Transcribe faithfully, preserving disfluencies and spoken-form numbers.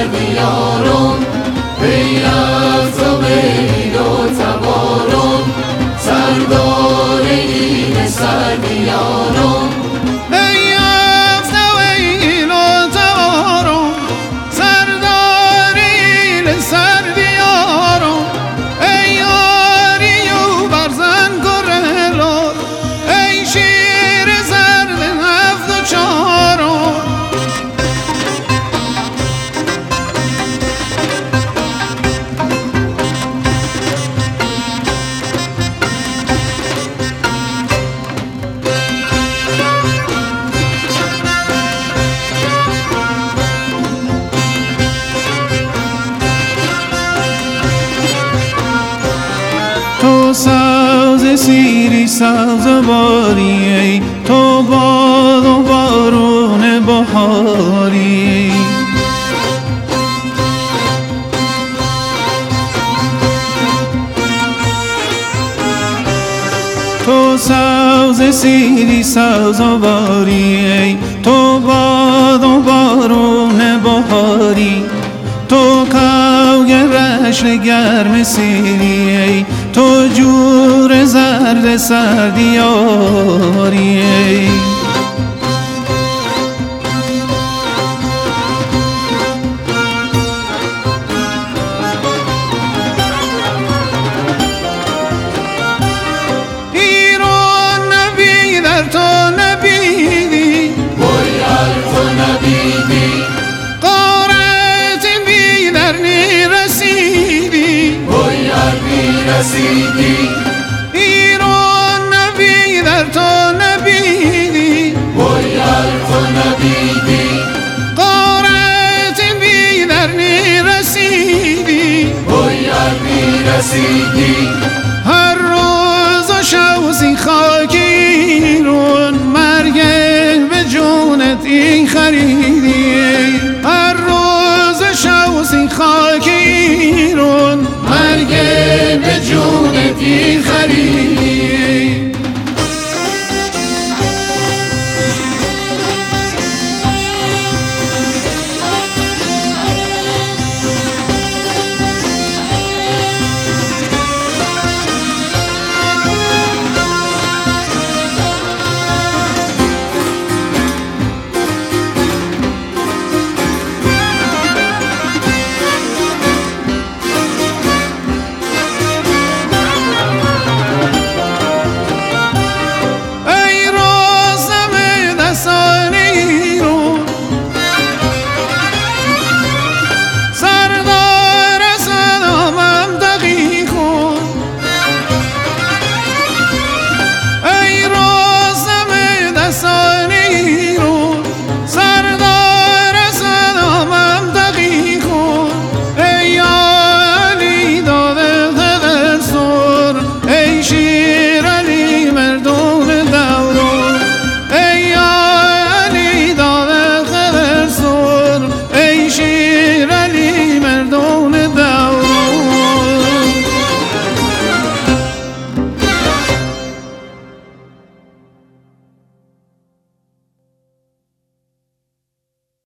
سردیارم ای افتاب عید و تبارم سردار عید سردیارم ای افتاب عید و تبارم سردار عید سردیارم ای یاری و برزن گرلو ای شیر زرد هفت و چهارم تو ساز سیری ساز باری ای تو باد و بارون بهاری تو ساز سیری ساز باری ای تو باد و بارون بهاری تو کاوگ رشت گرم سیری ای تو جور زرد سردیاری ای ایران نبی در تو نبیدی باید تو نبیدی قارت بی در نرسیدی باید میرسیدی ایران نبی در تو نبیدی باید تو نبیدی قارت بی در نرسیدی باید میرسیدی هر روز و شوزی خاک